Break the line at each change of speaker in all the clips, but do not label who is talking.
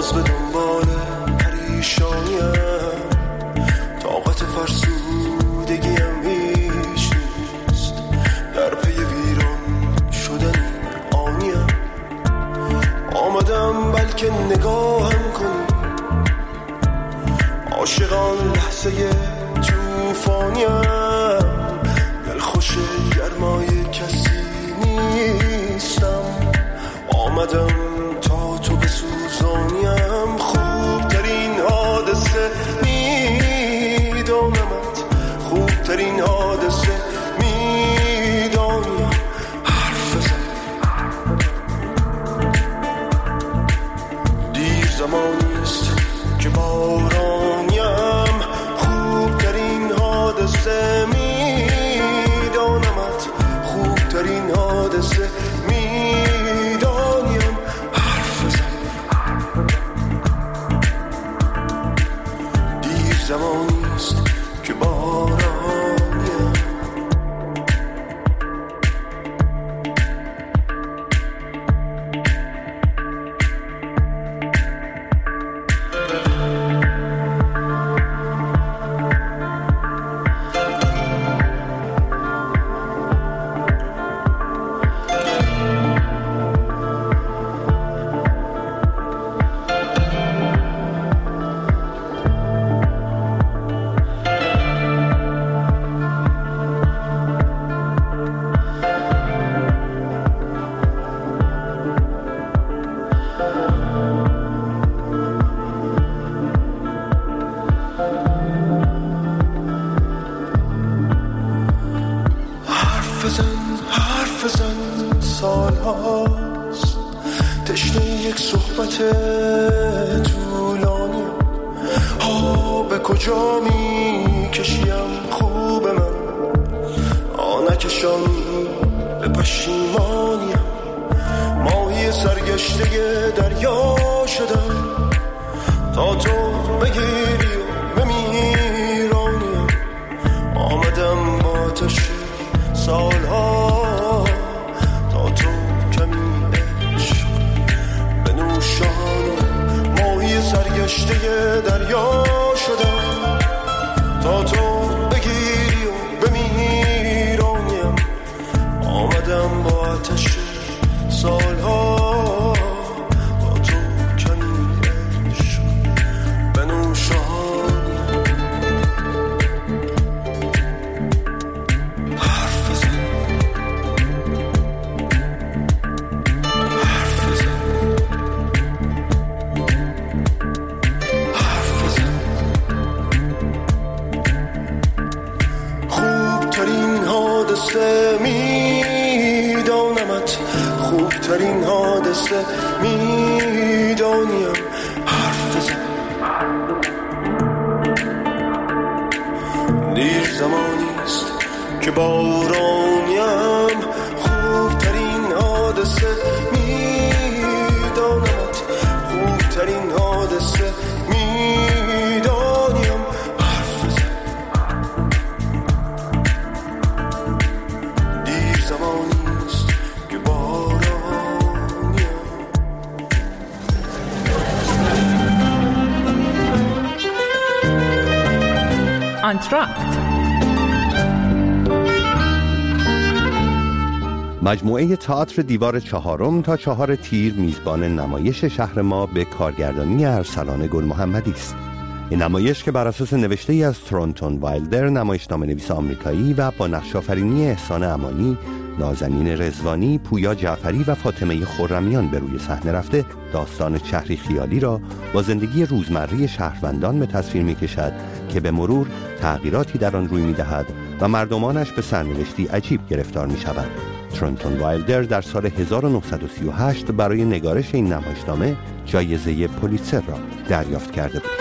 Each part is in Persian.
باز به دنبال پریشانیم، طاقت فرسودگیم هیچ نیست، در پی ویران شدن آنیم. آمدم بلکه نگاهم کنی، عاشقان لحظه توفانیم، دلخوش گرمای کسی نیستم. آمدم تا تو بسوزانیم، خوبترین حادثه میدانمت، خوبترین حادثه میدانیم. حرف بزن، دیر زمانیست که بارانیم، خوبترین حادثه میدانمت، خوبترین حادثه میدانیم. حرف بزن، دیر زمانیست که بارانیم. حرف بزن، سال هاست تشنه یک صحبت طولانی. ها به کجا می کشیم خوب من، نکشانی به پشیمانیم. ماهی سرگشته دریا شدم تا تو بگیری و بمیرانیم. آمدم با آتش سالها تا تو کمی عشق بنوشانیم. ماهی سرگشته دریا شدم تا تو بگیری و بمیرانیم. آمدم با آتش سالها تا تو کمی عشق بنوشانیم. میدانمت، خوبترین حادثه میدانیم. حرف بزن، دیر زمانیست که بارانیم. خوبترین حادثه میدانمت، خوبترین حادثه میدانیم. حرف بزن، دیر زمانیست که بارانیم.
آنتراکت،
مجموعه تئاتر دیوار چهارم تا 4 تیر میزبان نمایش شهر ما به کارگردانی ارسلان گل محمدی است. این نمایش که بر اساس نوشته ای از ترونتون وایلدر، نمایشنامه‌نویس آمریکایی، و با نقش‌آفرینی احسان امانی، نازنین رضوانی، پویا جعفری و فاطمه خرمیان به روی صحنه رفته، داستان شهری خیالی را با زندگی روزمره شهروندان به تصویر می‌کشد که به مرور تغییراتی در آن روی می‌دهد و مردمانش به سرنوشتی عجیب گرفتار می‌شوند. ترونتون وایلدر در سال 1938 برای نگارش این نمایشنامه جایزه پولیتزر را دریافت کرده بود.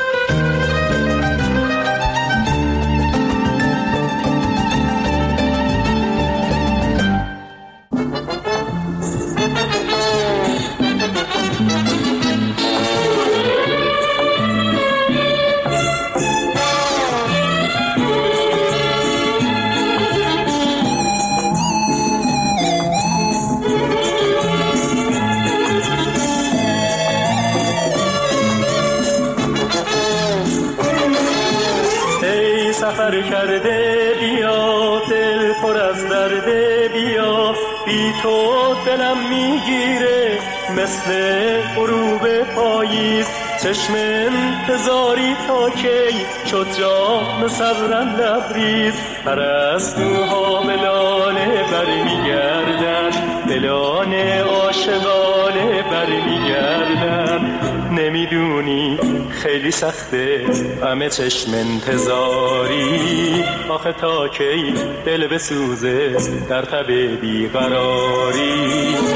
سفر کرده بیا، دل پر از درده بیا، بی تو دلم میگیره مثل غروب پاییز، چشم انتظاری تا کی شد جام صبرم لبریز، پرستوها به لانه برمیگردن، به لانه عاشقانه برمیگردن، نمیدونی خیلی سخته همه چشم انتظاری، آخه تا کی دل بسوزه در تب بیقراری.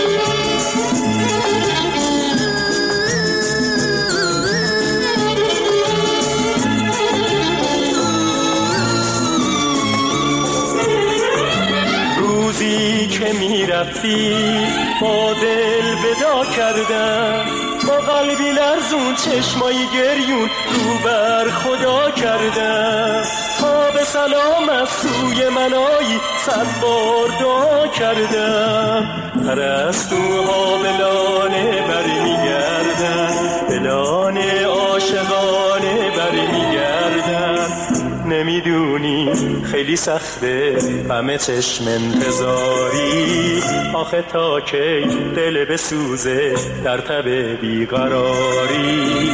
روزی که میرفتی با دل ودا کردم، با قلبی لرزون چشمایی گریون رو بر خدا کردم، تا به سلام از سوی منایی 100 بار دعا کردم، پرستوها به لانه برمیگردن، به لانه عاشقانه برمیگردن، نمیدونی خیلی سخته همه چشم انتظاری، آخه تا کی دل بسوزه در تب بیقراری.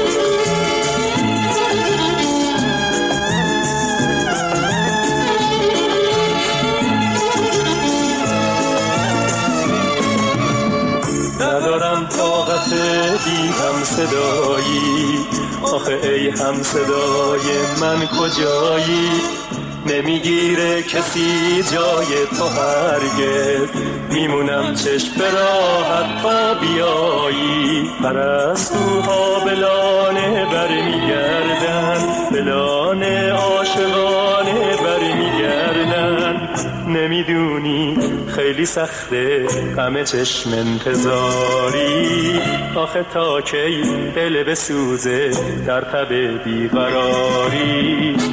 ندارم طاقت بی هم صدایی، آخه ای هم صدای من کجایی، نمیگیره کسی جای تو هرگز، میمونم چشم به راحت تا بیایی، پرستوها به لانه برمیگردن، به لانه عاشقانه برمیگردن، نمیدونی خیلی سخته همه چشم انتظاری، آخه تا کی دل بسوزه در تب بیقراری.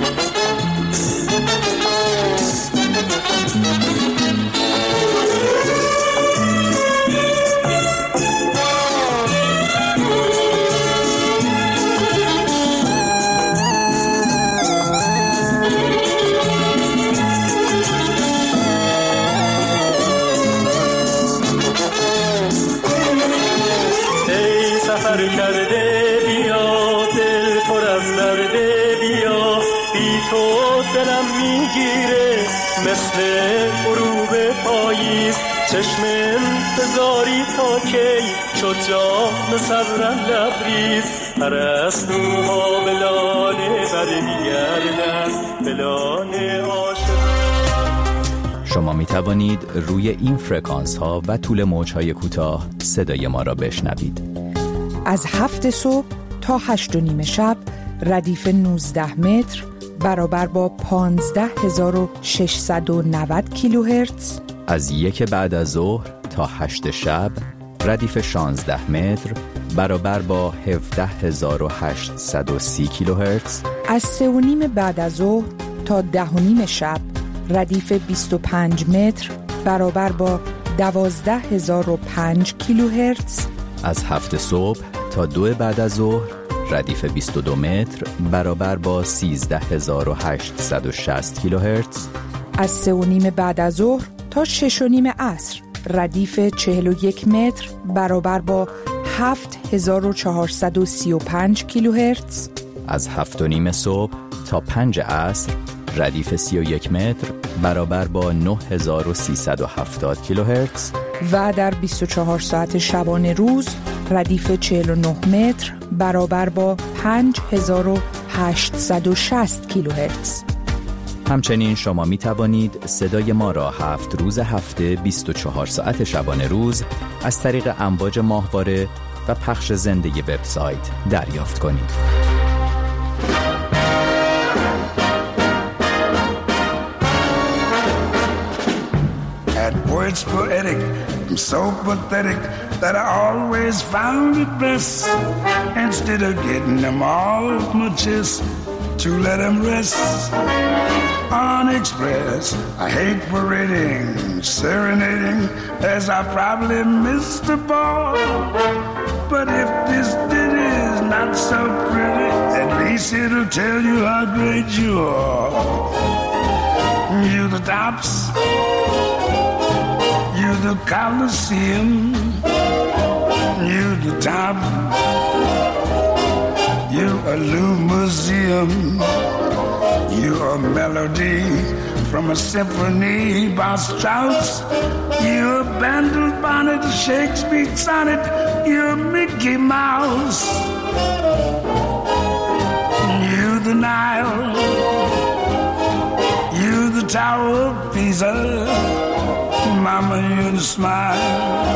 سفر کرده بیا، دل پر از درده بیا، بی تو دلم میگیره مثل غروب پاییز، چشم انتظاری تا کی شد جام صبرم لبریز، پرستوها به لانه برمیگردن، به لانه عاشق.
شما می توانید روی این فرکانس ها و طول موج های کوتاه صدای ما را بشنوید.
از 7 صبح تا 8:30 شب ردیف 19 متر برابر با 15690 کیلوهرتز.
از 1 بعد از ظهر تا 8 شب ردیف 16 متر برابر با 17830 کیلوهرتز.
از 3:30 بعد از ظهر تا 10:30 شب ردیف 25 متر برابر با 12005 کیلوهرتز.
از 7 صبح تا 2 بعد از ظهر ردیف 22 متر برابر با 13860 کیلوهرتز.
از 3:30 بعد از ظهر تا 6:30 عصر ردیف 41 متر برابر با 7435 کیلوهرتز.
از 7:30 صبح تا 5 عصر ردیف 31 متر برابر با 9370 کیلوهرتز.
و در 24 ساعت شبانه روز ردیف 49 متر برابر با 5860 کیلوهرتز.
همچنین شما می توانید صدای ما را 7 روز هفته 24 ساعت شبانه روز از طریق امواج ماهواره و پخش زنده وبسایت دریافت کنید.
Words poetic, I'm so pathetic that I always found it best, instead of getting them all off my chest, to let them rest unexpressed. I hate parading, serenading, as I probably missed the ball. But if this ditty is not so pretty, at least face, it'll tell you how great you are. You the tops, you the Colosseum, you the top, you a Louvre museum, you a melody from a symphony by Strauss, you a Bandel bonnet, Shakespeare sonnet, you a Mickey Mouse, you the Nile, you the Tower of Pisa, Mama, you the smile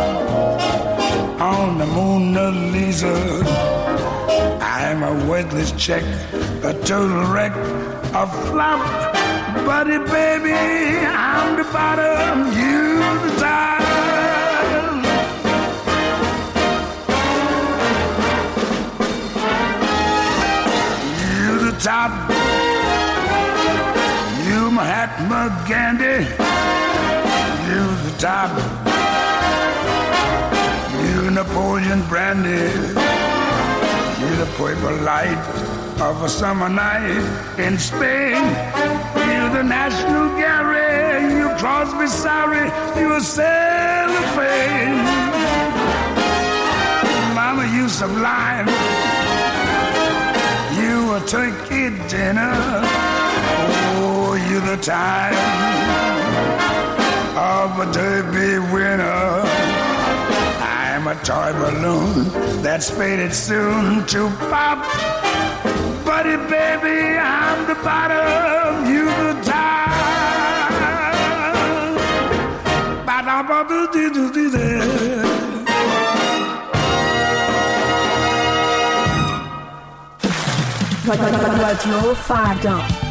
on the Mona Lisa. I'm a worthless check, a total wreck, a flop. Buddy, baby, I'm the bottom, you the top. You the top. You Mahatma Gandhi. You the top. You Napoleon Brandy. You the purple light of a summer night in Spain. You the National Gallery, you Crosby, sorry, you a cellophane. Mama, you sublime. You a turkey dinner. Oh, you the time of a derby winner. I'm a toy balloon that's faded soon to pop. Buddy, baby, I'm the bottom, you the top.
رادیو فردا